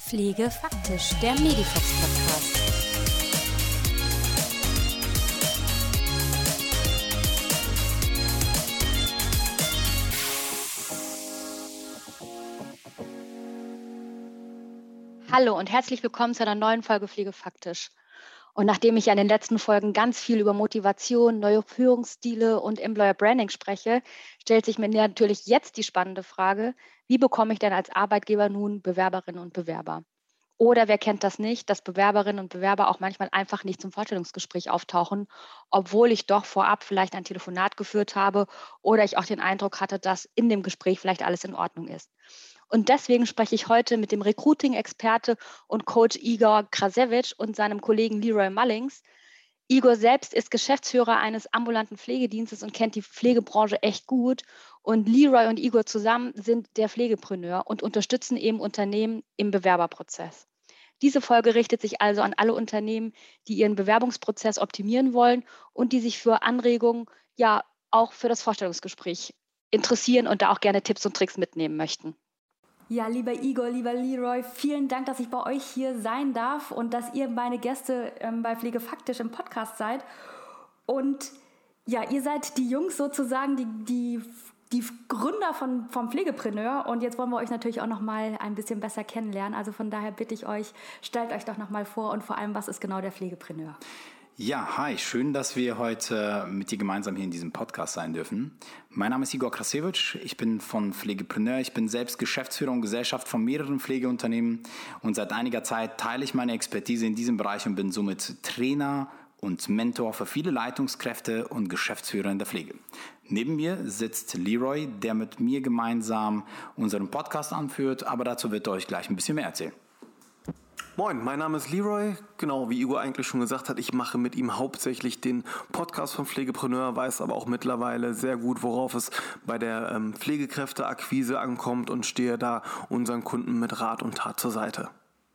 Pflege faktisch, der Medifox-Podcast. Hallo und herzlich willkommen zu einer neuen Folge Pflege faktisch. Und nachdem ich ja in den letzten Folgen ganz viel über Motivation, neue Führungsstile und Employer Branding spreche, stellt sich mir natürlich jetzt die spannende Frage, wie bekomme ich denn als Arbeitgeber nun Bewerberinnen und Bewerber? Oder wer kennt das nicht, dass Bewerberinnen und Bewerber auch manchmal einfach nicht zum Vorstellungsgespräch auftauchen, obwohl ich doch vorab vielleicht ein Telefonat geführt habe oder ich auch den Eindruck hatte, dass in dem Gespräch vielleicht alles in Ordnung ist. Und deswegen spreche ich heute mit dem Recruiting-Experte und Coach Igor Krasewitsch und seinem Kollegen Leroy Mullings. Igor selbst ist Geschäftsführer eines ambulanten Pflegedienstes und kennt die Pflegebranche echt gut. Und Leroy und Igor zusammen sind der Pflegepreneur und unterstützen eben Unternehmen im Bewerberprozess. Diese Folge richtet sich also an alle Unternehmen, die ihren Bewerbungsprozess optimieren wollen und die sich für Anregungen, ja auch für das Vorstellungsgespräch interessieren und da auch gerne Tipps und Tricks mitnehmen möchten. Ja, lieber Igor, lieber Leroy, vielen Dank, dass ich bei euch hier sein darf und dass ihr meine Gäste bei Pflege faktisch im Podcast seid. Und ja, ihr seid die Jungs sozusagen, die Gründer vom Pflegepreneur. Und jetzt wollen wir euch natürlich auch noch mal ein bisschen besser kennenlernen. Also von daher bitte ich euch, stellt euch doch noch mal vor und vor allem, was ist genau der Pflegepreneur? Ja, hi, schön, dass wir heute mit dir gemeinsam hier in diesem Podcast sein dürfen. Mein Name ist Igor Krasewitsch, ich bin von Pflegepreneur, ich bin selbst Geschäftsführer und Gesellschaft von mehreren Pflegeunternehmen und seit einiger Zeit teile ich meine Expertise in diesem Bereich und bin somit Trainer und Mentor für viele Leitungskräfte und Geschäftsführer in der Pflege. Neben mir sitzt Leroy, der mit mir gemeinsam unseren Podcast anführt, aber dazu wird er euch gleich ein bisschen mehr erzählen. Moin, mein Name ist Leroy. Genau, wie Igor eigentlich schon gesagt hat, ich mache mit ihm hauptsächlich den Podcast von Pflegepreneur, weiß aber auch mittlerweile sehr gut, worauf es bei der Pflegekräfteakquise ankommt und stehe da unseren Kunden mit Rat und Tat zur Seite.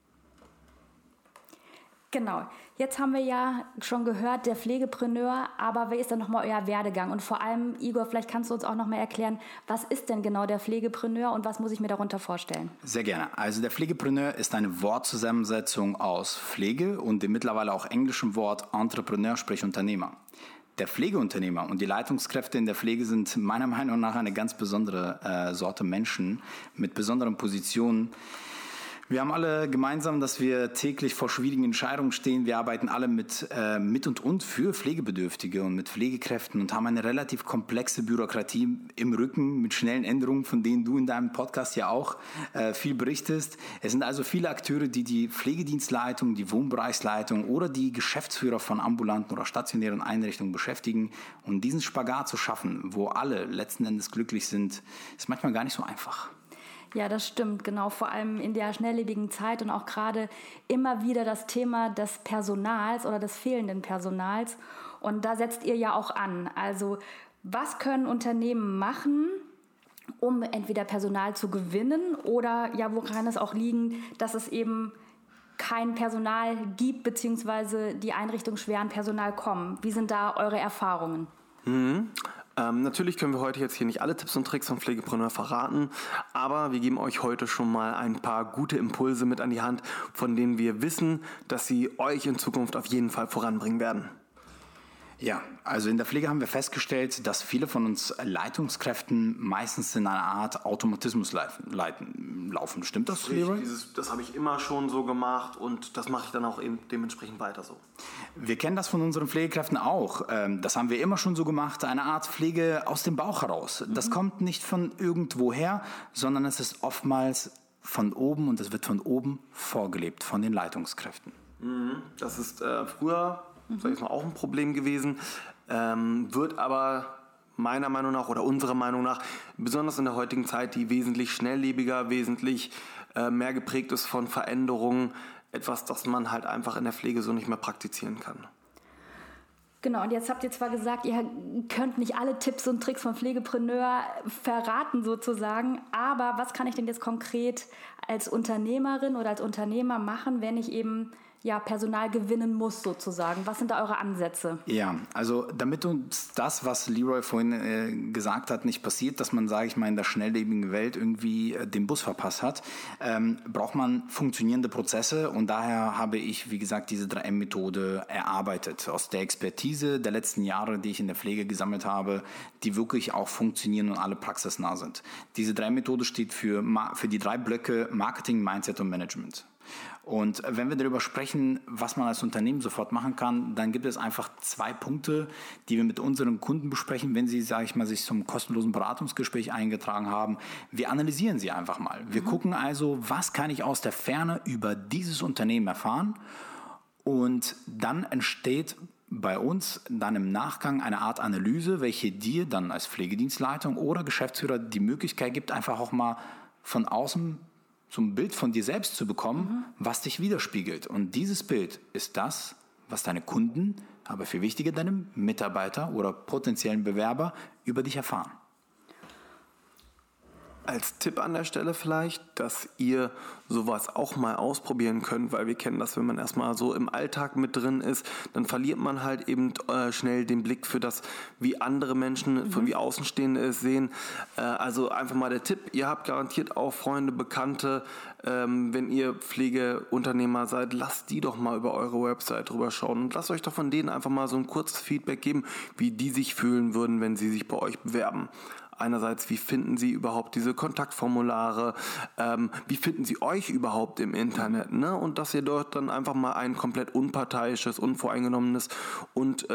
Genau, jetzt haben wir ja schon gehört, der Pflegepreneur, aber wer ist dann nochmal euer Werdegang? Und vor allem, Igor, vielleicht kannst du uns auch nochmal erklären, was ist denn genau der Pflegepreneur und was muss ich mir darunter vorstellen? Sehr gerne. Also der Pflegepreneur ist eine Wortzusammensetzung aus Pflege und dem mittlerweile auch englischen Wort Entrepreneur, sprich Unternehmer. Der Pflegeunternehmer und die Leitungskräfte in der Pflege sind meiner Meinung nach eine ganz besondere Sorte Menschen mit besonderen Positionen. Wir haben alle gemeinsam, dass wir täglich vor schwierigen Entscheidungen stehen. Wir arbeiten alle mit und für Pflegebedürftige und mit Pflegekräften und haben eine relativ komplexe Bürokratie im Rücken mit schnellen Änderungen, von denen du in deinem Podcast ja auch viel berichtest. Es sind also viele Akteure, die die Pflegedienstleitung, die Wohnbereichsleitung oder die Geschäftsführer von ambulanten oder stationären Einrichtungen beschäftigen. Und diesen Spagat zu schaffen, wo alle letzten Endes glücklich sind, ist manchmal gar nicht so einfach. Ja, das stimmt, genau. Vor allem in der schnelllebigen Zeit und auch gerade immer wieder das Thema des Personals oder des fehlenden Personals. Und da setzt ihr ja auch an. Also was können Unternehmen machen, um entweder Personal zu gewinnen oder ja, wo kann es auch liegen, dass es eben kein Personal gibt, beziehungsweise die Einrichtungen schwer an Personal kommen? Wie sind da eure Erfahrungen? Natürlich können wir heute jetzt hier nicht alle Tipps und Tricks von Pflegepreneur verraten, aber wir geben euch heute schon mal ein paar gute Impulse mit an die Hand, von denen wir wissen, dass sie euch in Zukunft auf jeden Fall voranbringen werden. Ja, also in der Pflege haben wir festgestellt, dass viele von uns Leitungskräften meistens in einer Art Automatismus laufen. Stimmt das, Leroy? Das habe ich immer schon so gemacht und das mache ich dann auch eben dementsprechend weiter so. Wir kennen das von unseren Pflegekräften auch. Das haben wir immer schon so gemacht, eine Art Pflege aus dem Bauch heraus. Das kommt nicht von irgendwoher, sondern es ist oftmals von oben und es wird von oben vorgelebt, von den Leitungskräften. Das ist früher, sag ich mal, auch ein Problem gewesen, wird aber meiner Meinung nach oder unserer Meinung nach, besonders in der heutigen Zeit, die wesentlich schnelllebiger, wesentlich mehr geprägt ist von Veränderungen, etwas, das man halt einfach in der Pflege so nicht mehr praktizieren kann. Genau, und jetzt habt ihr zwar gesagt, ihr könnt nicht alle Tipps und Tricks vom Pflegepreneur verraten sozusagen, aber was kann ich denn jetzt konkret als Unternehmerin oder als Unternehmer machen, wenn ich eben Personal gewinnen muss sozusagen? Was sind da eure Ansätze? Ja, also damit uns das, was Leroy vorhin gesagt hat, nicht passiert, dass man, sage ich mal, in der schnelllebigen Welt irgendwie den Bus verpasst hat, braucht man funktionierende Prozesse und daher habe ich, wie gesagt, diese 3M-Methode erarbeitet. Aus der Expertise der letzten Jahre, die ich in der Pflege gesammelt habe, die wirklich auch funktionieren und alle praxisnah sind. Diese 3M-Methode steht für die 3 Blöcke Marketing, Mindset und Management. Und wenn wir darüber sprechen, was man als Unternehmen sofort machen kann, dann gibt es einfach 2 Punkte, die wir mit unseren Kunden besprechen, wenn sie, sage ich mal, sich zum kostenlosen Beratungsgespräch eingetragen haben. Wir analysieren sie einfach mal. Wir gucken also, was kann ich aus der Ferne über dieses Unternehmen erfahren? Und dann entsteht bei uns dann im Nachgang eine Art Analyse, welche dir dann als Pflegedienstleitung oder Geschäftsführer die Möglichkeit gibt, einfach auch mal von außen so ein Bild von dir selbst zu bekommen, was dich widerspiegelt. Und dieses Bild ist das, was deine Kunden, aber viel wichtiger deine Mitarbeiter oder potenziellen Bewerber über dich erfahren. Als Tipp an der Stelle vielleicht, dass ihr sowas auch mal ausprobieren könnt, weil wir kennen das, wenn man erstmal so im Alltag mit drin ist, dann verliert man halt eben schnell den Blick für das, wie andere Menschen, wie Außenstehende es sehen. Also einfach mal der Tipp, ihr habt garantiert auch Freunde, Bekannte, wenn ihr Pflegeunternehmer seid, lasst die doch mal über eure Website drüber schauen und lasst euch doch von denen einfach mal so ein kurzes Feedback geben, wie die sich fühlen würden, wenn sie sich bei euch bewerben. Einerseits, wie finden Sie überhaupt diese Kontaktformulare? Wie finden Sie euch überhaupt im Internet? Ne? Und dass ihr dort dann einfach mal ein komplett unparteiisches, unvoreingenommenes und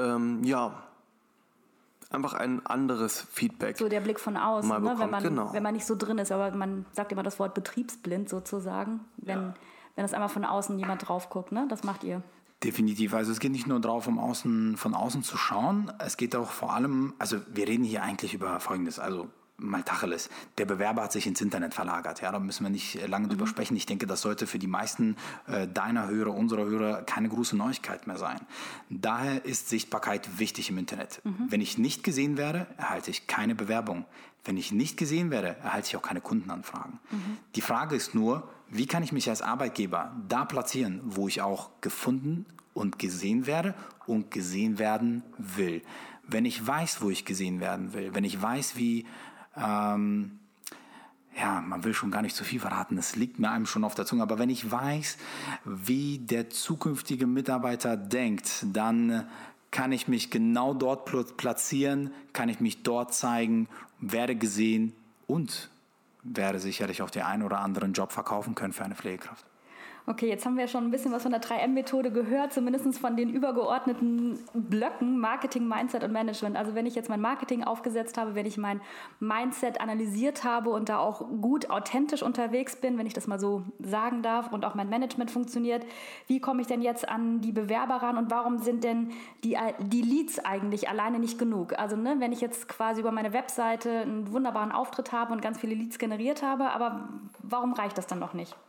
einfach ein anderes Feedback. So der Blick von außen, mal bekommt, wenn man nicht so drin ist. Aber man sagt immer das Wort betriebsblind sozusagen, wenn das einmal von außen jemand drauf guckt. Ne? Das macht ihr. Definitiv. Also es geht nicht nur darum, von außen zu schauen. Es geht auch vor allem, also wir reden hier eigentlich über Folgendes, also mal Tacheles. Der Bewerber hat sich ins Internet verlagert. Ja, da müssen wir nicht lange drüber sprechen. Ich denke, das sollte für die meisten deiner Hörer, unserer Hörer keine große Neuigkeit mehr sein. Daher ist Sichtbarkeit wichtig im Internet. Wenn ich nicht gesehen werde, erhalte ich keine Bewerbung. Wenn ich nicht gesehen werde, erhalte ich auch keine Kundenanfragen. Die Frage ist nur, wie kann ich mich als Arbeitgeber da platzieren, wo ich auch gefunden und gesehen werde und gesehen werden will. Wenn ich weiß, wo ich gesehen werden will, wenn ich weiß, wie, man will schon gar nicht zu viel verraten, das liegt mir einem schon auf der Zunge, aber wenn ich weiß, wie der zukünftige Mitarbeiter denkt, dann kann ich mich genau dort platzieren, kann ich mich dort zeigen, werde gesehen und werde sicherlich auch den einen oder anderen Job verkaufen können für eine Pflegekraft. Okay, jetzt haben wir schon ein bisschen was von der 3M-Methode gehört, zumindest von den übergeordneten Blöcken Marketing, Mindset und Management. Also wenn ich jetzt mein Marketing aufgesetzt habe, wenn ich mein Mindset analysiert habe und da auch gut authentisch unterwegs bin, wenn ich das mal so sagen darf, und auch mein Management funktioniert, wie komme ich denn jetzt an die Bewerber ran und warum sind denn die Leads eigentlich alleine nicht genug? Also wenn ich jetzt quasi über meine Webseite einen wunderbaren Auftritt habe und ganz viele Leads generiert habe, aber warum reicht das dann noch nicht?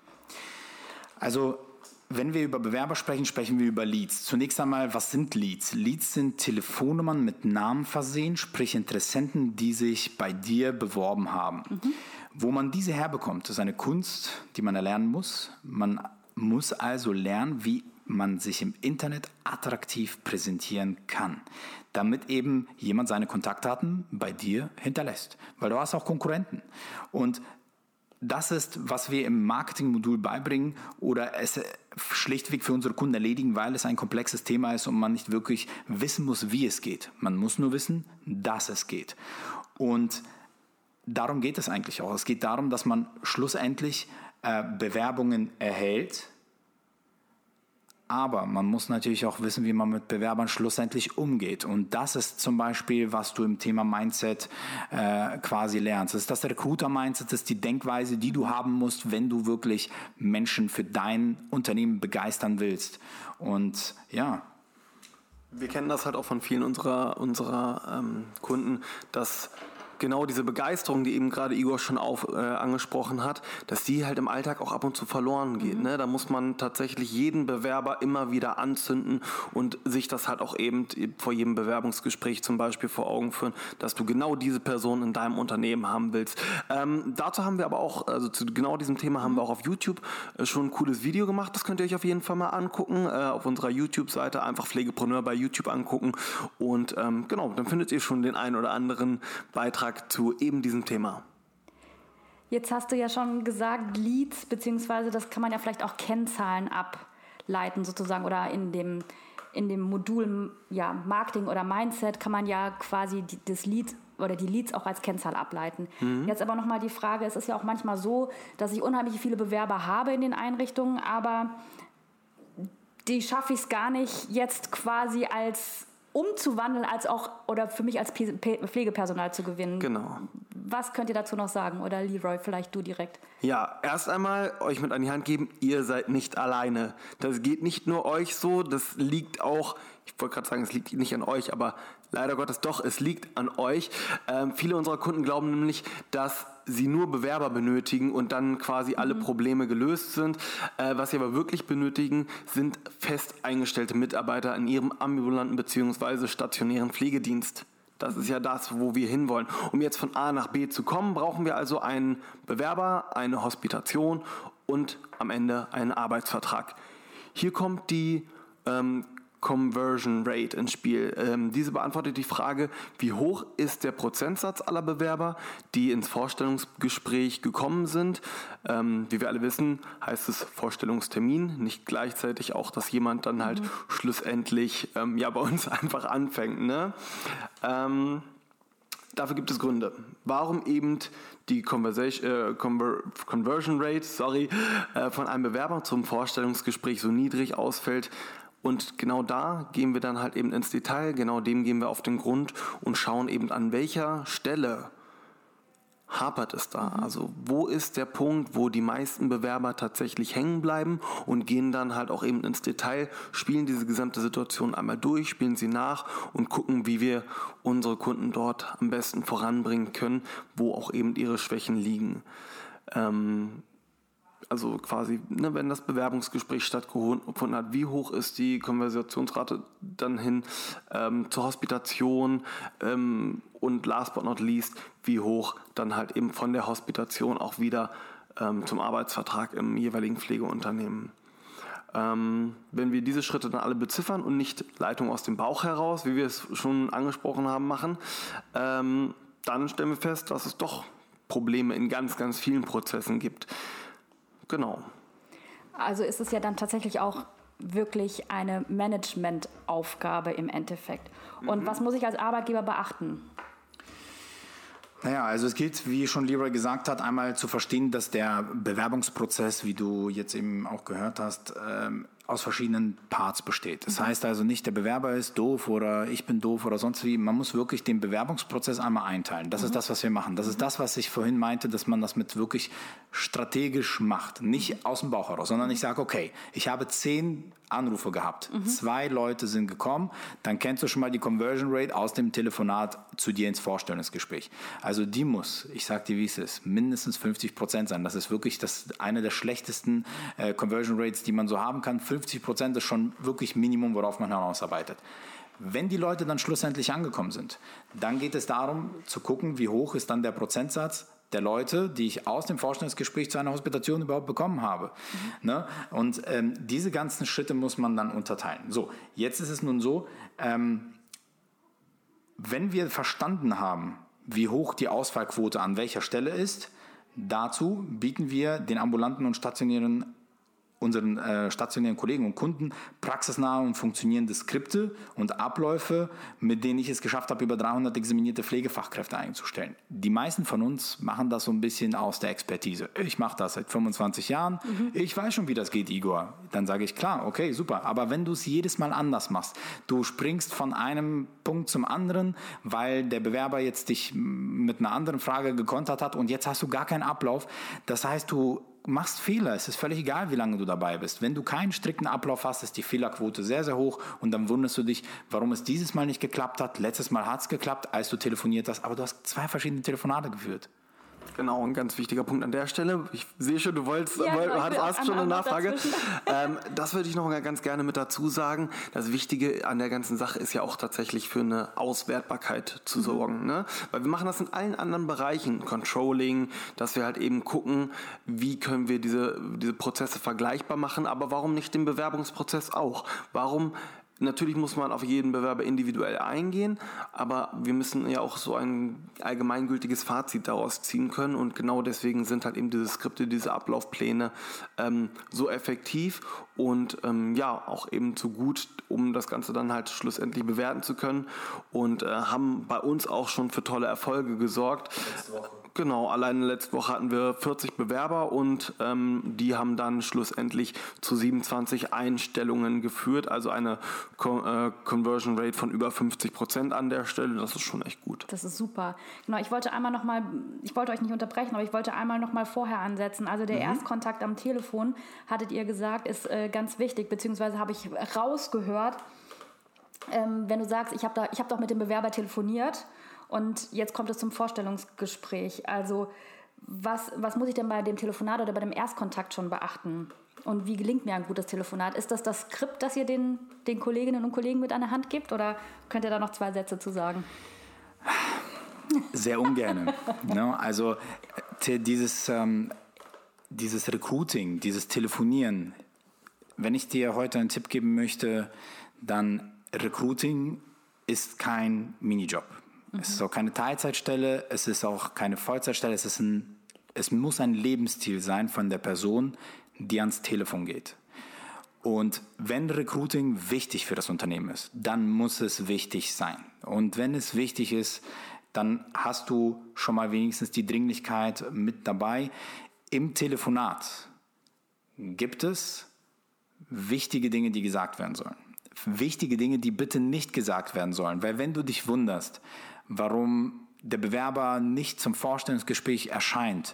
Also, wenn wir über Bewerber sprechen, sprechen wir über Leads. Zunächst einmal, was sind Leads? Leads sind Telefonnummern mit Namen versehen, sprich Interessenten, die sich bei dir beworben haben. Wo man diese herbekommt, ist eine Kunst, die man erlernen muss. Man muss also lernen, wie man sich im Internet attraktiv präsentieren kann, damit eben jemand seine Kontaktdaten bei dir hinterlässt. Weil du hast auch Konkurrenten. Und das ist, was wir im Marketing-Modul beibringen oder es schlichtweg für unsere Kunden erledigen, weil es ein komplexes Thema ist und man nicht wirklich wissen muss, wie es geht. Man muss nur wissen, dass es geht. Und darum geht es eigentlich auch. Es geht darum, dass man schlussendlich Bewerbungen erhält, aber man muss natürlich auch wissen, wie man mit Bewerbern schlussendlich umgeht. Und das ist zum Beispiel, was du im Thema Mindset quasi lernst. Das ist das Recruiter-Mindset, das ist die Denkweise, die du haben musst, wenn du wirklich Menschen für dein Unternehmen begeistern willst. Und ja. Wir kennen das halt auch von vielen unserer Kunden, dass genau diese Begeisterung, die eben gerade Igor schon angesprochen hat, dass die halt im Alltag auch ab und zu verloren geht. Ne? Da muss man tatsächlich jeden Bewerber immer wieder anzünden und sich das halt auch eben vor jedem Bewerbungsgespräch zum Beispiel vor Augen führen, dass du genau diese Person in deinem Unternehmen haben willst. Dazu haben wir aber auch, also zu genau diesem Thema haben wir auch auf YouTube schon ein cooles Video gemacht. Das könnt ihr euch auf jeden Fall mal angucken. Auf unserer YouTube-Seite einfach Pflegepreneur bei YouTube angucken und genau, dann findet ihr schon den einen oder anderen Beitrag zu eben diesem Thema. Jetzt hast du ja schon gesagt, Leads, beziehungsweise das kann man ja vielleicht auch Kennzahlen ableiten sozusagen oder in dem Modul Marketing oder Mindset kann man ja quasi das Lead oder die Leads auch als Kennzahl ableiten. Jetzt aber nochmal die Frage, es ist ja auch manchmal so, dass ich unheimlich viele Bewerber habe in den Einrichtungen, aber die schaffe ich es gar nicht jetzt quasi als umzuwandeln, als auch oder für mich als Pflegepersonal zu gewinnen. Genau. Was könnt ihr dazu noch sagen? Oder Leroy, vielleicht du direkt. Ja, erst einmal euch mit an die Hand geben, ihr seid nicht alleine. Das geht nicht nur euch so, das liegt auch, ich wollte gerade sagen, es liegt nicht an euch, aber leider Gottes doch, es liegt an euch. Viele unserer Kunden glauben nämlich, dass sie nur Bewerber benötigen und dann quasi alle Probleme gelöst sind. Was sie aber wirklich benötigen, sind fest eingestellte Mitarbeiter in ihrem ambulanten bzw. stationären Pflegedienst. Das ist ja das, wo wir hinwollen. Um jetzt von A nach B zu kommen, brauchen wir also einen Bewerber, eine Hospitation und am Ende einen Arbeitsvertrag. Hier kommt die Conversion Rate ins Spiel. Diese beantwortet die Frage, wie hoch ist der Prozentsatz aller Bewerber, die ins Vorstellungsgespräch gekommen sind. Wie wir alle wissen, heißt es Vorstellungstermin, nicht gleichzeitig auch, dass jemand dann halt schlussendlich bei uns einfach anfängt. Ne? Dafür gibt es Gründe. Warum eben die Conversion Rate von einem Bewerber zum Vorstellungsgespräch so niedrig ausfällt. Und genau da gehen wir dann halt eben ins Detail, genau dem gehen wir auf den Grund und schauen eben, an welcher Stelle hapert es da. Also wo ist der Punkt, wo die meisten Bewerber tatsächlich hängen bleiben und gehen dann halt auch eben ins Detail, spielen diese gesamte Situation einmal durch, spielen sie nach und gucken, wie wir unsere Kunden dort am besten voranbringen können, wo auch eben ihre Schwächen liegen. Also quasi, wenn das Bewerbungsgespräch stattgefunden hat, wie hoch ist die Konversionsrate dann hin zur Hospitation und last but not least, wie hoch dann halt eben von der Hospitation auch wieder zum Arbeitsvertrag im jeweiligen Pflegeunternehmen. Wenn wir diese Schritte dann alle beziffern und nicht Leitung aus dem Bauch heraus, wie wir es schon angesprochen haben, machen, dann stellen wir fest, dass es doch Probleme in ganz, ganz vielen Prozessen gibt. Genau. Also ist es ja dann tatsächlich auch wirklich eine Managementaufgabe im Endeffekt. Und was muss ich als Arbeitgeber beachten? Naja, also es gilt, wie schon Leroy gesagt hat, einmal zu verstehen, dass der Bewerbungsprozess, wie du jetzt eben auch gehört hast, aus verschiedenen Parts besteht. Das heißt also nicht, der Bewerber ist doof oder ich bin doof oder sonst wie. Man muss wirklich den Bewerbungsprozess einmal einteilen. Das ist das, was wir machen. Das ist das, was ich vorhin meinte, dass man das mit wirklich strategisch macht. Nicht aus dem Bauch heraus, sondern ich sage, okay, ich habe 10 Anrufe gehabt. 2 Leute sind gekommen. Dann kennst du schon mal die Conversion Rate aus dem Telefonat zu dir ins Vorstellungsgespräch. Also die muss, ich sage dir, wie es ist, mindestens 50% sein. Das ist wirklich eine der schlechtesten Conversion Rates, die man so haben kann. 50% ist schon wirklich Minimum, worauf man hinausarbeitet. Wenn die Leute dann schlussendlich angekommen sind, dann geht es darum zu gucken, wie hoch ist dann der Prozentsatz der Leute, die ich aus dem Vorstellungsgespräch zu einer Hospitation überhaupt bekommen habe. Ne? Und diese ganzen Schritte muss man dann unterteilen. So, jetzt ist es nun so, wenn wir verstanden haben, wie hoch die Ausfallquote an welcher Stelle ist, dazu bieten wir den ambulanten und unseren stationären Kollegen und Kunden praxisnahe und funktionierende Skripte und Abläufe, mit denen ich es geschafft habe, über 300 examinierte Pflegefachkräfte einzustellen. Die meisten von uns machen das so ein bisschen aus der Expertise. Ich mache das seit 25 Jahren. Ich weiß schon, wie das geht, Igor. Dann sage ich, klar, okay, super. Aber wenn du es jedes Mal anders machst, du springst von einem Punkt zum anderen, weil der Bewerber jetzt dich mit einer anderen Frage gekontert hat und jetzt hast du gar keinen Ablauf. Das heißt, du machst Fehler. Es ist völlig egal, wie lange du dabei bist. Wenn du keinen strikten Ablauf hast, ist die Fehlerquote sehr, sehr hoch und dann wunderst du dich, warum es dieses Mal nicht geklappt hat. Letztes Mal hat es geklappt, als du telefoniert hast, aber du hast 2 verschiedene Telefonate geführt. Genau, ein ganz wichtiger Punkt an der Stelle. Ich sehe schon, du hast schon eine Nachfrage. Das würde ich noch mal ganz gerne mit dazu sagen. Das Wichtige an der ganzen Sache ist ja auch tatsächlich für eine Auswertbarkeit zu sorgen. Ne? Weil wir machen das in allen anderen Bereichen, Controlling, dass wir halt eben gucken, wie können wir diese Prozesse vergleichbar machen, aber warum nicht den Bewerbungsprozess auch? Natürlich muss man auf jeden Bewerber individuell eingehen, aber wir müssen ja auch so ein allgemeingültiges Fazit daraus ziehen können und genau deswegen sind halt eben diese Skripte, diese Ablaufpläne so effektiv und auch eben zu gut, um das Ganze dann halt schlussendlich bewerten zu können und haben bei uns auch schon für tolle Erfolge gesorgt. Letzte Woche. Genau, allein letzte Woche hatten wir 40 Bewerber und die haben dann schlussendlich zu 27 Einstellungen geführt, also eine Conversion Rate von über 50% an der Stelle. Das ist schon echt gut. Das ist super. Genau, ich wollte euch nicht unterbrechen, aber ich wollte einmal noch mal vorher ansetzen. Also der Erstkontakt am Telefon, hattet ihr gesagt, ist ganz wichtig, beziehungsweise habe ich rausgehört, wenn du sagst, ich hab doch mit dem Bewerber telefoniert und jetzt kommt es zum Vorstellungsgespräch. Also was muss ich denn bei dem Telefonat oder bei dem Erstkontakt schon beachten? Und wie gelingt mir ein gutes Telefonat? Ist das Skript, das ihr den Kolleginnen und Kollegen mit an der Hand gibt? Oder könnt ihr da noch 2 Sätze zu sagen? Sehr ungern. No, also dieses Recruiting, dieses Telefonieren, wenn ich dir heute einen Tipp geben möchte, dann Recruiting ist kein Minijob. Es ist auch keine Teilzeitstelle, es ist auch keine Vollzeitstelle, es muss ein Lebensstil sein von der Person, die ans Telefon geht. Und wenn Recruiting wichtig für das Unternehmen ist, dann muss es wichtig sein. Und wenn es wichtig ist, dann hast du schon mal wenigstens die Dringlichkeit mit dabei. Im Telefonat gibt es wichtige Dinge, die gesagt werden sollen. Wichtige Dinge, die bitte nicht gesagt werden sollen. Weil wenn du dich wunderst, warum der Bewerber nicht zum Vorstellungsgespräch erscheint,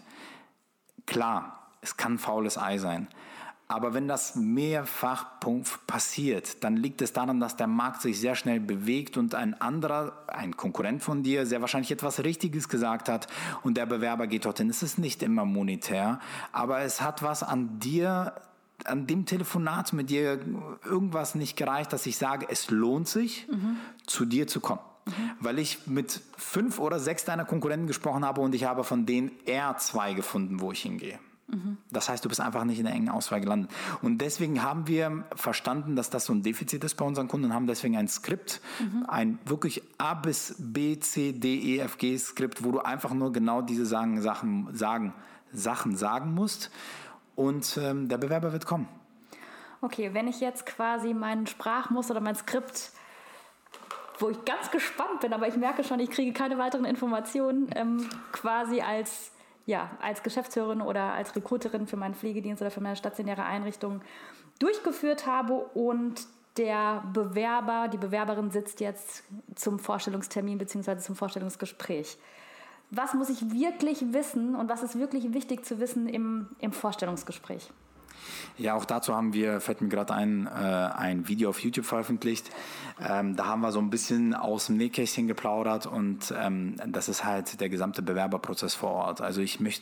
klar, es kann ein faules Ei sein. Aber wenn das mehrfach passiert, dann liegt es daran, dass der Markt sich sehr schnell bewegt und ein Konkurrent von dir, sehr wahrscheinlich etwas Richtiges gesagt hat und der Bewerber geht dorthin. Es ist nicht immer monetär, aber es hat was an dir, an dem Telefonat mit dir irgendwas nicht gereicht, dass ich sage, es lohnt sich, zu dir zu kommen. Weil ich mit 5 oder 6 deiner Konkurrenten gesprochen habe und ich habe von denen eher 2 gefunden, wo ich hingehe. Das heißt, du bist einfach nicht in der engen Auswahl gelandet. Und deswegen haben wir verstanden, dass das so ein Defizit ist bei unseren Kunden und haben deswegen ein Skript, ein wirklich A bis B, C, D, E, F, G Skript, wo du einfach nur genau diese Sachen sagen musst und der Bewerber wird kommen. Okay, wenn ich jetzt quasi mein Sprachmuster oder mein Skript, wo ich ganz gespannt bin, aber ich merke schon, ich kriege keine weiteren Informationen, quasi als Geschäftsführerin oder als Recruiterin für meinen Pflegedienst oder für meine stationäre Einrichtung durchgeführt habe und der Bewerber, die Bewerberin sitzt jetzt zum Vorstellungstermin bzw. zum Vorstellungsgespräch. Was muss ich wirklich wissen und was ist wirklich wichtig zu wissen im Vorstellungsgespräch? Ja, auch dazu haben wir, fällt mir gerade ein Video auf YouTube veröffentlicht. Da haben wir so ein bisschen aus dem Nähkästchen geplaudert und das ist halt der gesamte Bewerberprozess vor Ort. Also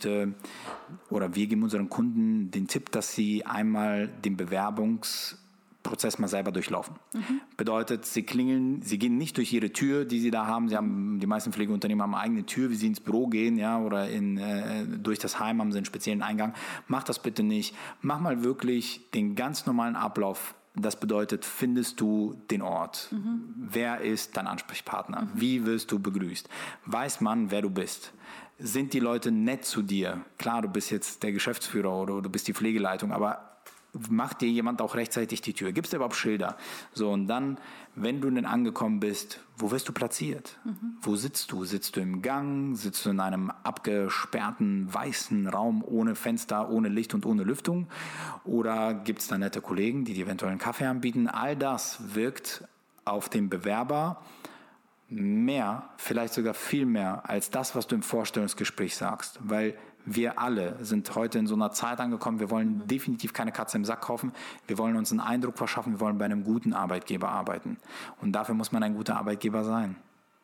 wir geben unseren Kunden den Tipp, dass sie einmal den Bewerbungsprozess mal selber durchlaufen. Bedeutet, sie gehen nicht durch ihre Tür, die sie da haben. Die meisten Pflegeunternehmen haben eine eigene Tür, wie sie ins Büro gehen, ja, oder durch das Heim haben sie einen speziellen Eingang. Mach das bitte nicht. Mach mal wirklich den ganz normalen Ablauf. Das bedeutet, findest du den Ort? Wer ist dein Ansprechpartner? Wie wirst du begrüßt? Weiß man, wer du bist? Sind die Leute nett zu dir? Klar, du bist jetzt der Geschäftsführer oder du bist die Pflegeleitung, aber macht dir jemand auch rechtzeitig die Tür? Gibt es überhaupt Schilder? So, und dann, wenn du denn angekommen bist, wo wirst du platziert? Wo sitzt du? Sitzt du im Gang? Sitzt du in einem abgesperrten, weißen Raum ohne Fenster, ohne Licht und ohne Lüftung? Oder gibt es da nette Kollegen, die dir eventuell einen Kaffee anbieten? All das wirkt auf den Bewerber mehr, vielleicht sogar viel mehr, als das, was du im Vorstellungsgespräch sagst. Weil Wir alle sind heute in so einer Zeit angekommen, wir wollen definitiv keine Katze im Sack kaufen, wir wollen uns einen Eindruck verschaffen, wir wollen bei einem guten Arbeitgeber arbeiten. Und dafür muss man ein guter Arbeitgeber sein.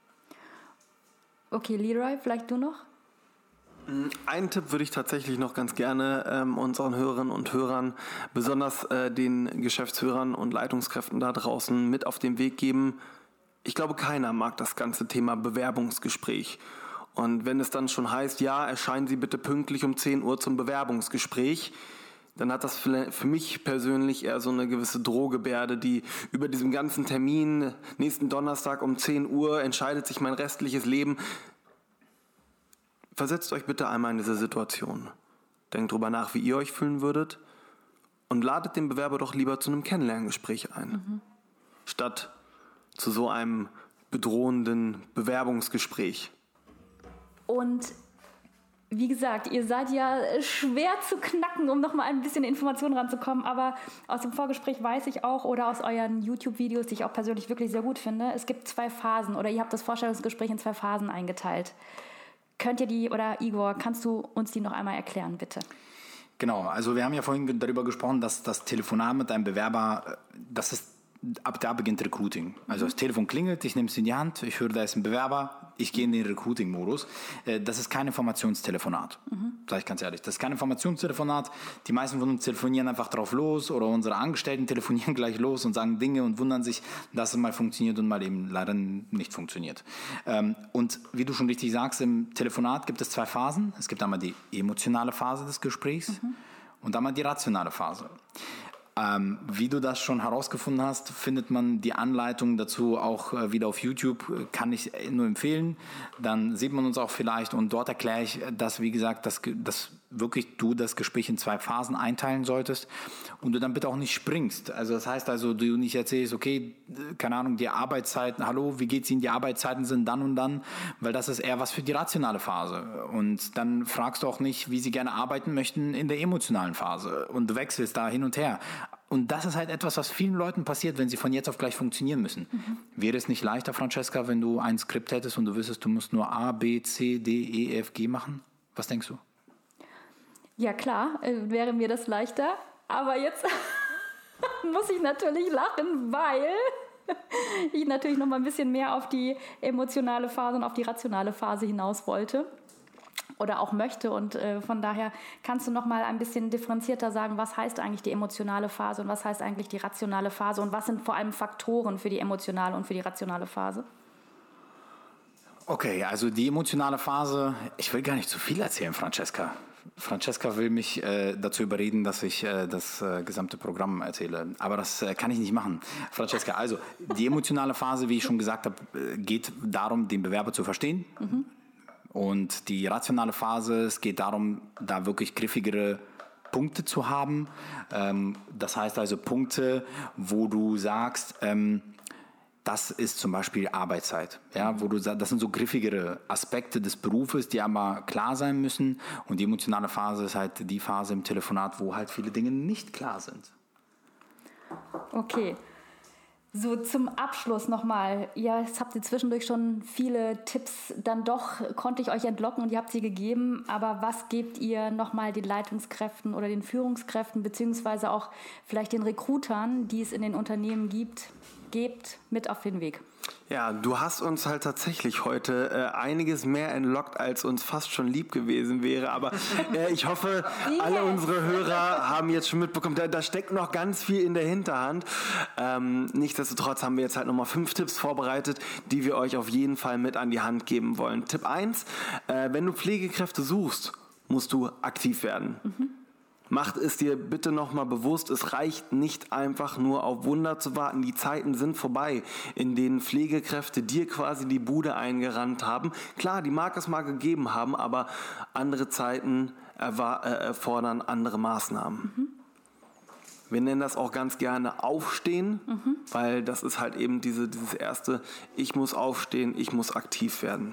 Okay, Leroy, vielleicht du noch? Einen Tipp würde ich tatsächlich noch ganz gerne unseren Hörerinnen und Hörern, besonders den Geschäftsführern und Leitungskräften da draußen mit auf den Weg geben. Ich glaube, keiner mag das ganze Thema Bewerbungsgespräch. Und wenn es dann schon heißt, ja, erscheinen Sie bitte pünktlich um 10 Uhr zum Bewerbungsgespräch, dann hat das für mich persönlich eher so eine gewisse Drohgebärde, die über diesem ganzen Termin, nächsten Donnerstag um 10 Uhr entscheidet sich mein restliches Leben. Versetzt euch bitte einmal in diese Situation. Denkt drüber nach, wie ihr euch fühlen würdet und ladet den Bewerber doch lieber zu einem Kennenlerngespräch ein, statt zu so einem bedrohenden Bewerbungsgespräch. Und wie gesagt, ihr seid ja schwer zu knacken, um noch mal ein bisschen Informationen ranzukommen. Aber aus dem Vorgespräch weiß ich auch, oder aus euren YouTube-Videos, die ich auch persönlich wirklich sehr gut finde, es gibt 2 Phasen, oder ihr habt das Vorstellungsgespräch in 2 Phasen eingeteilt. Könnt ihr die, oder Igor, kannst du uns die noch einmal erklären, bitte? Genau, also wir haben ja vorhin darüber gesprochen, dass das Telefonat mit einem Bewerber, ab da beginnt Recruiting. Also das Telefon klingelt, ich nehme es in die Hand, ich höre, da ist ein Bewerber, ich gehe in den Recruiting-Modus. Das ist kein Informationstelefonat, sage ich ganz ehrlich. Das ist kein Informationstelefonat. Die meisten von uns telefonieren einfach drauf los oder unsere Angestellten telefonieren gleich los und sagen Dinge und wundern sich, dass es mal funktioniert und mal eben leider nicht funktioniert. Und wie du schon richtig sagst, im Telefonat gibt es 2 Phasen. Es gibt einmal die emotionale Phase des Gesprächs und einmal die rationale Phase. Wie du das schon herausgefunden hast, findet man die Anleitung dazu auch wieder auf YouTube, kann ich nur empfehlen. Dann sieht man uns auch vielleicht und dort erkläre ich, dass, wie gesagt, dass wirklich du das Gespräch in 2 Phasen einteilen solltest und du dann bitte auch nicht springst. Also das heißt also, du nicht erzählst, okay, keine Ahnung, die Arbeitszeiten, hallo, wie geht's Ihnen, die Arbeitszeiten sind dann und dann, weil das ist eher was für die rationale Phase. Und dann fragst du auch nicht, wie sie gerne arbeiten möchten in der emotionalen Phase und du wechselst da hin und her. Und das ist halt etwas, was vielen Leuten passiert, wenn sie von jetzt auf gleich funktionieren müssen. Wäre es nicht leichter, Francesca, wenn du ein Skript hättest und du wüsstest, du musst nur A, B, C, D, E, F, G machen? Was denkst du? Ja klar, wäre mir das leichter. Aber jetzt muss ich natürlich lachen, weil ich natürlich noch mal ein bisschen mehr auf die emotionale Phase und auf die rationale Phase hinaus wollte. Oder auch möchte und von daher kannst du noch mal ein bisschen differenzierter sagen, was heißt eigentlich die emotionale Phase und was heißt eigentlich die rationale Phase und was sind vor allem Faktoren für die emotionale und für die rationale Phase? Okay, also die emotionale Phase, ich will gar nicht zu viel erzählen, Francesca. Francesca will mich dazu überreden, dass ich das gesamte Programm erzähle. Aber das kann ich nicht machen. Francesca, also die emotionale Phase, wie ich schon gesagt habe, geht darum, den Bewerber zu verstehen. Und die rationale Phase, es geht darum, da wirklich griffigere Punkte zu haben. Das heißt also Punkte, wo du sagst, das ist zum Beispiel Arbeitszeit. Ja, wo du sagst, das sind so griffigere Aspekte des Berufes, die aber klar sein müssen. Und die emotionale Phase ist halt die Phase im Telefonat, wo halt viele Dinge nicht klar sind. Okay. So zum Abschluss nochmal, ja, jetzt habt ihr zwischendurch schon viele Tipps, dann doch konnte ich euch entlocken und ihr habt sie gegeben, aber was gebt ihr nochmal den Leitungskräften oder den Führungskräften beziehungsweise auch vielleicht den Recruitern, die es in den Unternehmen gebt mit auf den Weg? Ja, du hast uns halt tatsächlich heute einiges mehr entlockt, als uns fast schon lieb gewesen wäre. Aber ich hoffe, alle unsere Hörer haben jetzt schon mitbekommen, da steckt noch ganz viel in der Hinterhand. Nichtsdestotrotz haben wir jetzt halt nochmal 5 Tipps vorbereitet, die wir euch auf jeden Fall mit an die Hand geben wollen. Tipp 1, wenn du Pflegekräfte suchst, musst du aktiv werden. Macht es dir bitte nochmal bewusst, es reicht nicht einfach nur auf Wunder zu warten. Die Zeiten sind vorbei, in denen Pflegekräfte dir quasi die Bude eingerannt haben. Klar, die mag es mal gegeben haben, aber andere Zeiten erfordern andere Maßnahmen. Wir nennen das auch ganz gerne Aufstehen, weil das ist halt eben dieses erste, ich muss aufstehen, ich muss aktiv werden.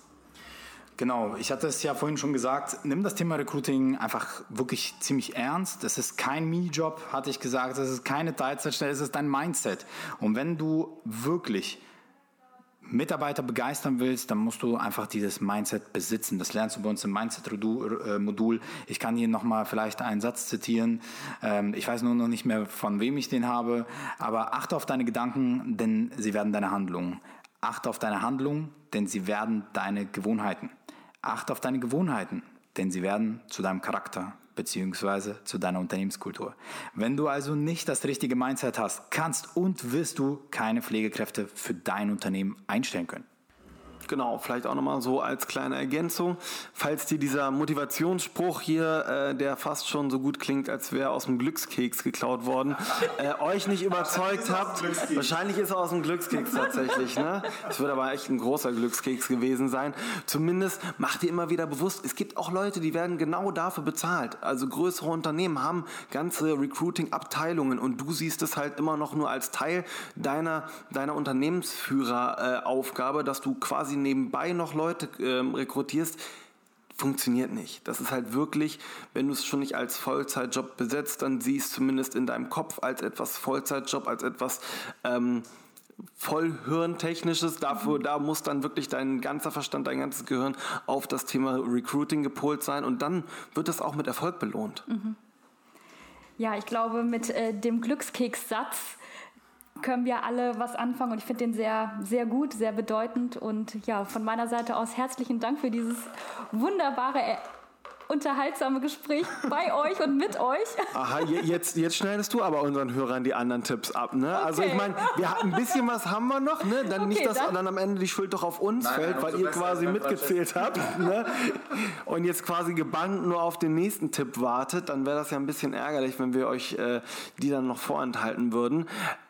Genau, ich hatte es ja vorhin schon gesagt, nimm das Thema Recruiting einfach wirklich ziemlich ernst. Das ist kein Minijob, hatte ich gesagt, das ist keine Teilzeitstelle, es ist dein Mindset. Und wenn du wirklich Mitarbeiter begeistern willst, dann musst du einfach dieses Mindset besitzen. Das lernst du bei uns im Mindset-Modul. Ich kann hier nochmal vielleicht einen Satz zitieren. Ich weiß nur noch nicht mehr, von wem ich den habe. Aber achte auf deine Gedanken, denn sie werden deine Handlungen. Achte auf deine Handlungen, denn sie werden deine Gewohnheiten. Achte auf deine Gewohnheiten, denn sie werden zu deinem Charakter bzw. zu deiner Unternehmenskultur. Wenn du also nicht das richtige Mindset hast, kannst und wirst du keine Pflegekräfte für dein Unternehmen einstellen können. Genau, vielleicht auch nochmal so als kleine Ergänzung. Falls dir dieser Motivationsspruch hier, der fast schon so gut klingt, als wäre aus dem Glückskeks geklaut worden, euch nicht überzeugt habt, wahrscheinlich ist er aus dem Glückskeks tatsächlich. Ne? Es wird aber echt ein großer Glückskeks gewesen sein. Zumindest macht ihr immer wieder bewusst, es gibt auch Leute, die werden genau dafür bezahlt. Also größere Unternehmen haben ganze Recruiting-Abteilungen und du siehst es halt immer noch nur als Teil deiner Unternehmensführeraufgabe, dass du quasi nebenbei noch Leute rekrutierst, funktioniert nicht. Das ist halt wirklich, wenn du es schon nicht als Vollzeitjob besetzt, dann siehst du zumindest in deinem Kopf als etwas Vollzeitjob, als etwas vollhirntechnisches. Da muss dann wirklich dein ganzer Verstand, dein ganzes Gehirn auf das Thema Recruiting gepolt sein und dann wird das auch mit Erfolg belohnt. Mhm. Ja, ich glaube, mit dem Glückskeks-Satz können wir alle was anfangen und ich finde den sehr, sehr gut, sehr bedeutend und ja, von meiner Seite aus herzlichen Dank für dieses wunderbare, unterhaltsame Gespräch bei euch und mit euch. Aha, jetzt schneidest du aber unseren Hörern die anderen Tipps ab, ne? Okay. Also ich meine, ein bisschen was haben wir noch, ne? Dann okay, nicht, dass dann am Ende die Schuld doch auf uns fällt, weil ihr quasi mitgezählt habt, ne? Und jetzt quasi gebannt nur auf den nächsten Tipp wartet, dann wäre das ja ein bisschen ärgerlich, wenn wir euch die dann noch vorenthalten würden.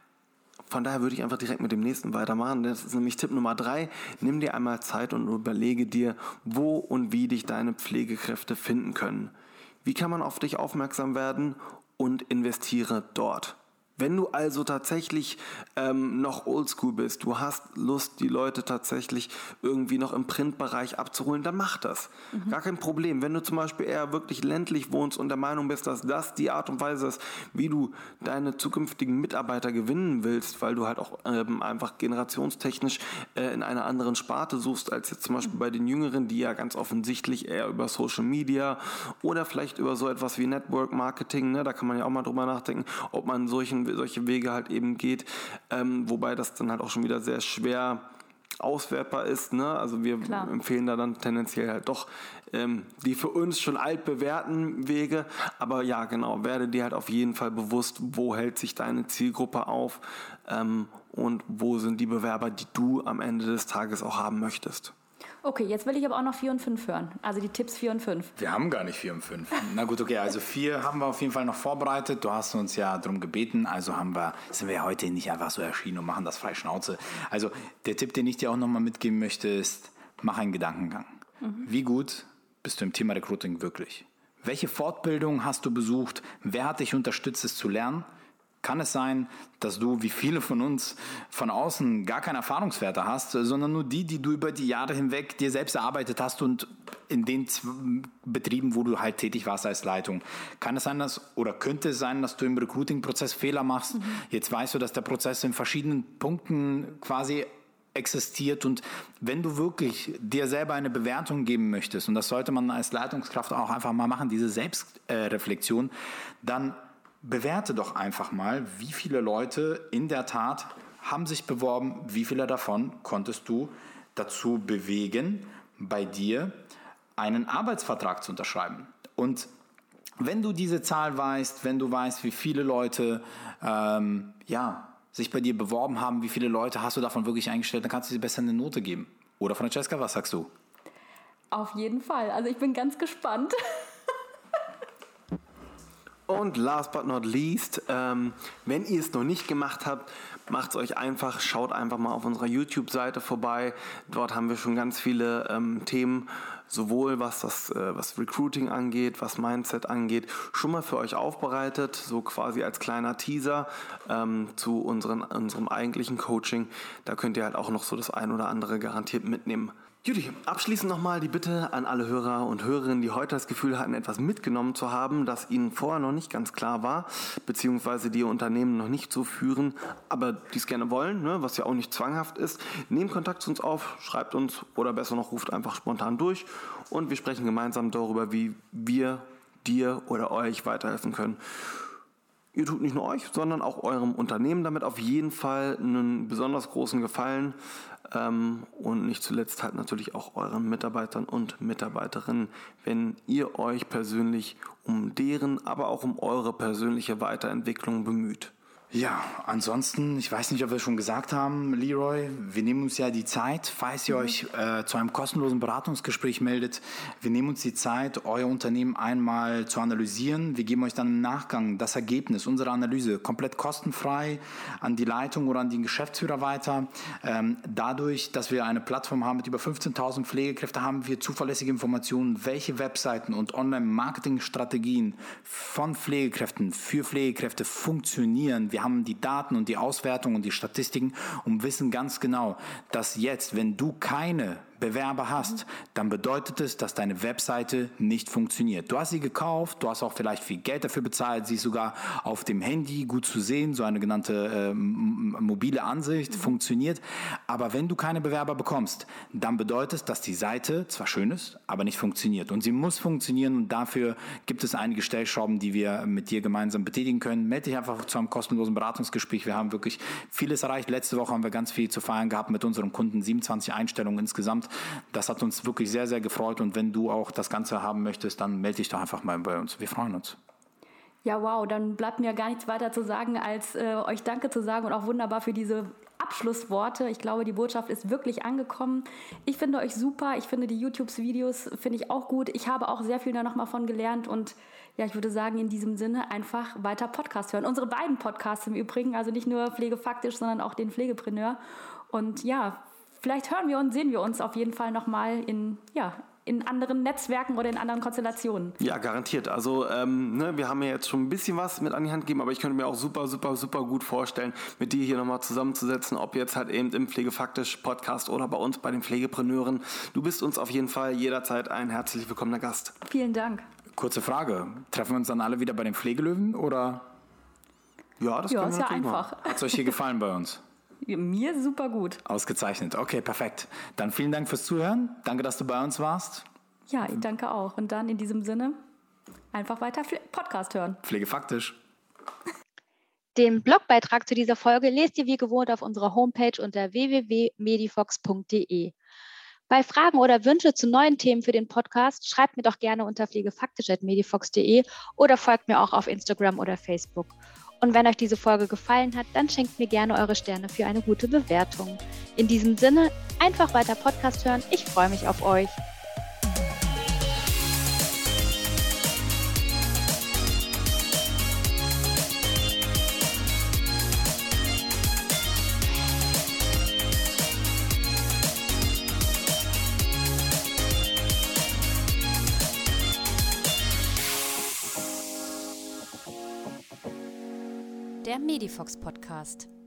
Von daher würde ich einfach direkt mit dem nächsten weitermachen. Das ist nämlich Tipp Nummer 3. Nimm dir einmal Zeit und überlege dir, wo und wie dich deine Pflegekräfte finden können. Wie kann man auf dich aufmerksam werden und investiere dort. Wenn du also tatsächlich noch oldschool bist, du hast Lust, die Leute tatsächlich irgendwie noch im Printbereich abzuholen, dann mach das. Gar kein Problem. Wenn du zum Beispiel eher wirklich ländlich wohnst und der Meinung bist, dass das die Art und Weise ist, wie du deine zukünftigen Mitarbeiter gewinnen willst, weil du halt auch einfach generationstechnisch in einer anderen Sparte suchst, als jetzt zum Beispiel bei den Jüngeren, die ja ganz offensichtlich eher über Social Media oder vielleicht über so etwas wie Network Marketing, ne, da kann man ja auch mal drüber nachdenken, ob man solche Wege halt eben geht, wobei das dann halt auch schon wieder sehr schwer auswertbar ist, ne? Also wir empfehlen da dann tendenziell halt doch die für uns schon altbewährten Wege, aber ja genau, werde dir halt auf jeden Fall bewusst, wo hält sich deine Zielgruppe auf und wo sind die Bewerber, die du am Ende des Tages auch haben möchtest. Okay, jetzt will ich aber auch noch 4 und 5 hören. Also die Tipps 4 und 5. Wir haben gar nicht 4 und 5. Na gut, okay, also 4 haben wir auf jeden Fall noch vorbereitet. Du hast uns ja darum gebeten, also sind wir heute nicht einfach so erschienen und machen das frei Schnauze. Also der Tipp, den ich dir auch nochmal mitgeben möchte, ist, mach einen Gedankengang. Wie gut bist du im Thema Recruiting wirklich? Welche Fortbildung hast du besucht? Wer hat dich unterstützt, es zu lernen? Kann es sein, dass du, wie viele von uns, von außen gar keine Erfahrungswerte hast, sondern nur die du über die Jahre hinweg dir selbst erarbeitet hast und in den Betrieben, wo du halt tätig warst als Leitung? Kann es sein, könnte es sein, dass du im Recruiting-Prozess Fehler machst? Jetzt weißt du, dass der Prozess in verschiedenen Punkten quasi existiert und wenn du wirklich dir selber eine Bewertung geben möchtest, und das sollte man als Leitungskraft auch einfach mal machen, diese Selbstreflexion, dann bewerte doch einfach mal, wie viele Leute in der Tat haben sich beworben, wie viele davon konntest du dazu bewegen, bei dir einen Arbeitsvertrag zu unterschreiben. Und wenn du diese Zahl weißt, wenn du weißt, wie viele Leute sich bei dir beworben haben, wie viele Leute hast du davon wirklich eingestellt, dann kannst du dir besser eine Note geben. Oder Francesca, was sagst du? Auf jeden Fall. Also ich bin ganz gespannt. Und last but not least, wenn ihr es noch nicht gemacht habt, macht es euch einfach, schaut einfach mal auf unserer YouTube-Seite vorbei. Dort haben wir schon ganz viele Themen, sowohl was Recruiting angeht, was Mindset angeht, schon mal für euch aufbereitet, so quasi als kleiner Teaser zu unserem eigentlichen Coaching. Da könnt ihr halt auch noch so das ein oder andere garantiert mitnehmen. Judy, abschließend nochmal die Bitte an alle Hörer und Hörerinnen, die heute das Gefühl hatten, etwas mitgenommen zu haben, das ihnen vorher noch nicht ganz klar war, beziehungsweise die ihr Unternehmen noch nicht so führen, aber die es gerne wollen, ne, was ja auch nicht zwanghaft ist. Nehmt Kontakt zu uns auf, schreibt uns oder besser noch, ruft einfach spontan durch und wir sprechen gemeinsam darüber, wie wir dir oder euch weiterhelfen können. Ihr tut nicht nur euch, sondern auch eurem Unternehmen damit auf jeden Fall einen besonders großen Gefallen und nicht zuletzt halt natürlich auch euren Mitarbeitern und Mitarbeiterinnen, wenn ihr euch persönlich um deren, aber auch um eure persönliche Weiterentwicklung bemüht. Ja, ansonsten, ich weiß nicht, ob wir es schon gesagt haben, Leroy, wir nehmen uns ja die Zeit, falls ihr euch zu einem kostenlosen Beratungsgespräch meldet, wir nehmen uns die Zeit, euer Unternehmen einmal zu analysieren. Wir geben euch dann im Nachgang das Ergebnis, unsere Analyse, komplett kostenfrei an die Leitung oder an den Geschäftsführer weiter. Dadurch, dass wir eine Plattform haben mit über 15.000 Pflegekräften, haben wir zuverlässige Informationen, welche Webseiten und Online-Marketing-Strategien von Pflegekräften für Pflegekräfte funktionieren. Wir haben die Daten und die Auswertung und die Statistiken und wissen ganz genau, dass jetzt, wenn du keine Bewerber hast, dann bedeutet es, dass deine Webseite nicht funktioniert. Du hast sie gekauft, du hast auch vielleicht viel Geld dafür bezahlt, sie ist sogar auf dem Handy gut zu sehen, so eine genannte mobile Ansicht funktioniert. Aber wenn du keine Bewerber bekommst, dann bedeutet es, dass die Seite zwar schön ist, aber nicht funktioniert. Und sie muss funktionieren und dafür gibt es einige Stellschrauben, die wir mit dir gemeinsam betätigen können. Melde dich einfach zu einem kostenlosen Beratungsgespräch. Wir haben wirklich vieles erreicht. Letzte Woche haben wir ganz viel zu feiern gehabt mit unseren Kunden, 27 Einstellungen insgesamt. Das hat uns wirklich sehr, sehr gefreut und wenn du auch das Ganze haben möchtest, dann melde dich doch einfach mal bei uns. Wir freuen uns. Ja, wow, dann bleibt mir gar nichts weiter zu sagen, als euch Danke zu sagen und auch wunderbar für diese Abschlussworte. Ich glaube, die Botschaft ist wirklich angekommen. Ich finde euch super, ich finde die YouTube-Videos finde ich auch gut. Ich habe auch sehr viel da nochmal von gelernt und ja, ich würde sagen, in diesem Sinne einfach weiter Podcast hören. Unsere beiden Podcasts im Übrigen, also nicht nur Pflegefaktisch, sondern auch den Pflegepreneur. Und ja, vielleicht hören wir uns, sehen wir uns auf jeden Fall nochmal in anderen Netzwerken oder in anderen Konstellationen. Ja, garantiert. Also wir haben ja jetzt schon ein bisschen was mit an die Hand gegeben, aber ich könnte mir auch super, super, super gut vorstellen, mit dir hier nochmal zusammenzusetzen, ob jetzt halt eben im Pflegefaktisch-Podcast oder bei uns bei den Pflegepreneuren. Du bist uns auf jeden Fall jederzeit ein herzlich willkommener Gast. Vielen Dank. Kurze Frage, treffen wir uns dann alle wieder bei den Pflegelöwen oder? Ja, das können wir ist ja einfach. Hat es euch hier gefallen bei uns? Mir super gut. Ausgezeichnet. Okay, perfekt. Dann vielen Dank fürs Zuhören. Danke, dass du bei uns warst. Ja, ich danke auch. Und dann in diesem Sinne einfach weiter Podcast hören. Pflegefaktisch. Den Blogbeitrag zu dieser Folge lest ihr wie gewohnt auf unserer Homepage unter www.medifox.de. Bei Fragen oder Wünsche zu neuen Themen für den Podcast schreibt mir doch gerne unter pflegefaktisch@medifox.de oder folgt mir auch auf Instagram oder Facebook. Und wenn euch diese Folge gefallen hat, dann schenkt mir gerne eure Sterne für eine gute Bewertung. In diesem Sinne, einfach weiter Podcast hören. Ich freue mich auf euch. Der Medifox Podcast.